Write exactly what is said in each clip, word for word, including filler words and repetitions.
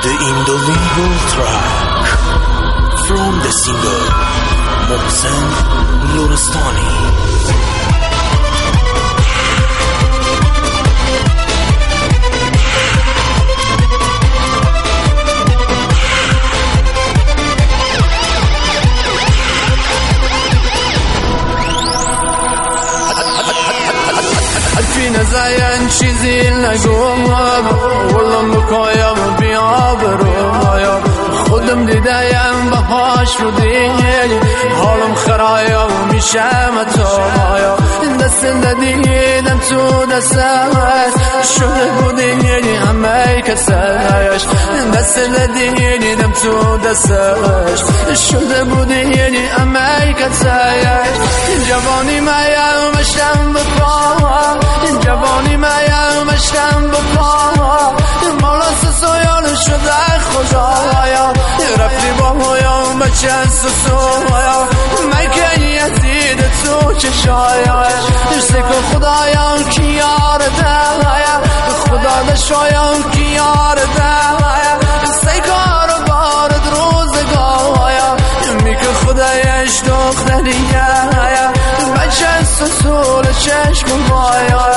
The Indolable track from the singer Mohsen Lorestani. حرفی نزاین چیزی نگویم ولم بکایم بیابرویم خودم دیدم بهاش رو دیدی حالم خرایم میشم تایم دست دیدم تو دستش شده بودی همه کسش دست دیدم تو دستش شده بودی همه کسش جوانی مایم مشتم بپا جوانی مایم مشتم بپا مولا سویان شده خدایا رفتی با مویم بچه سویا مکنی یزید تو چشایش سکو خدایا کی یار دهایا خدا دشایم کی یار دهایا سکار بارد روزگایا میکه خدایش دختریه بچه سسول چشم بایا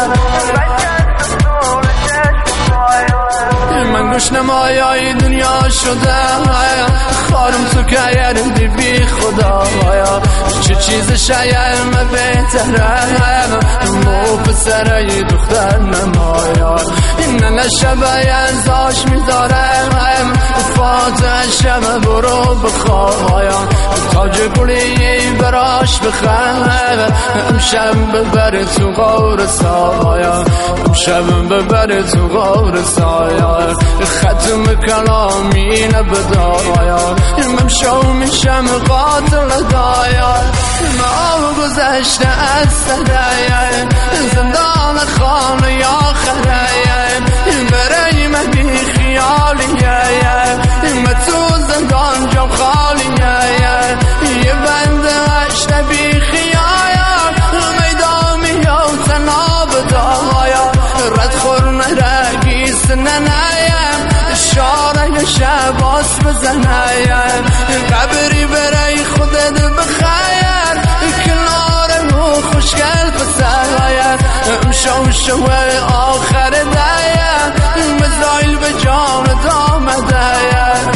من گوش نمایای دنیا شده خارم تو که یردی بی خدایا چه چیز شایم بهتره مو پسره دختر نمایا نه نشبه ازاش میدارم فاتح شب برو بخوایا تاج گلی براش بخواه امشب ببر تو غور سایا امشب ببر تو غور سایا ختم کلامی نبدایا ممشو میشم قاتل دایا ما گذشته از سرایا زندان خانه یا خرایا برای من بی خیالیه من تو زندان جام خالیه یه بنده هشته بی خیایا میدان میام تناب دایا رد خور نرگیس ننایم شاره شباس بزنایم قبری برای خودت بخیر کنار رو خوشگل پسایر امشو شو آخر دایم مزایل به جام دام دایم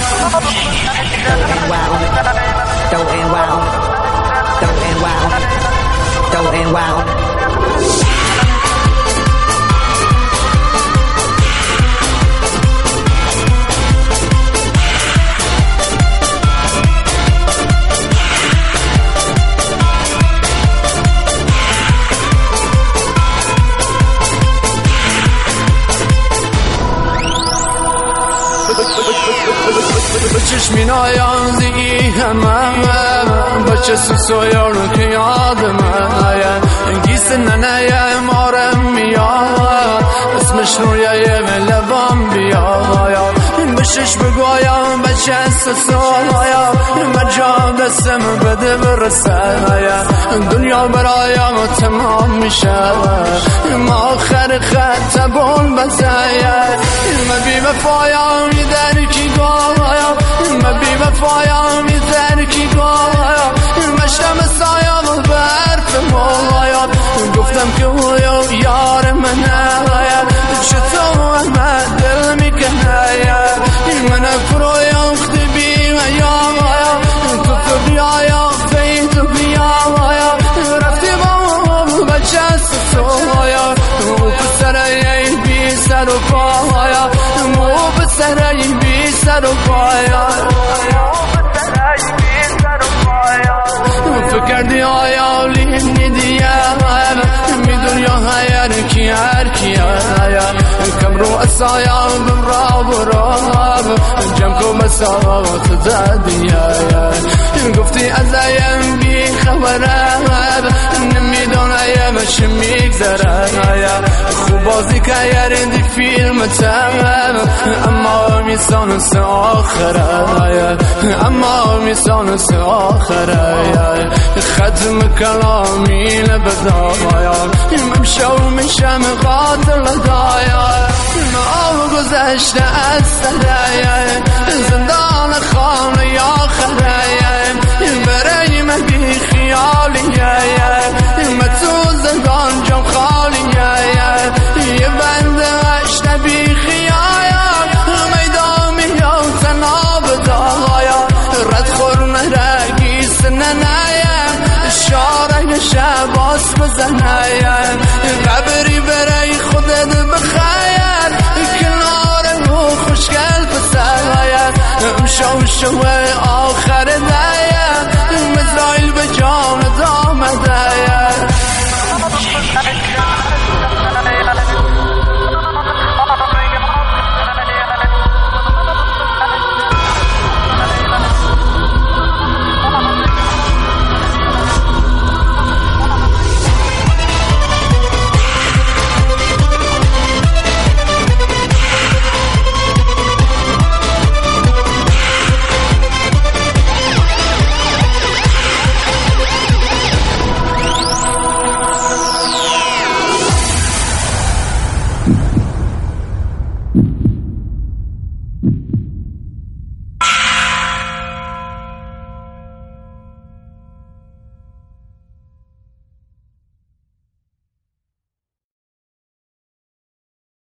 Don't end wow, don't end wow, don't end wow. چشمی نایان دیگی همه بچه سویان که یادم گیس ننه مارم میاد اسمش رویه لبام بیاد بشش بگویم بچه سویا مجا دستم بده برسه دنیا برایم تمام میشه ما آخر خط بول بزایا ما بی وفایم در کی گایا ما بی وفایم در کی گایا مشتم سایم برف مولایا گفتم که هویو یار منه چطور من دل میکنه من فرویم خدی بیم یا تو تو بیایا فید بیایا رفتی با بچه سویا مو پسره بی سر و پایا مو پسره بی سر و پایا فکردی آیا لینی دیم می دنیا هر کی هر کی کم رو اسایا بمرا برام جمع کو مساوات دادی گفتی ازایم بی خبرم نمیدونم چه میگذره خوب بازی کردی فیلم تمام اما میسان سه آخره اما میسان سه آخره ختم کلامی نبدایا ممشو میشم قاتل دایا ما گذشت گذشته از سره زندان خانه یا خره برای من بی خیالیه من تو زندان جم خالیه یه بند اشته بی خیال میدان میان تناب دایا رد خور نرگی سننایم شاره شباس بزنایم قبری برای خودت بخیر کنار رو خوشگل پسر امشو شوه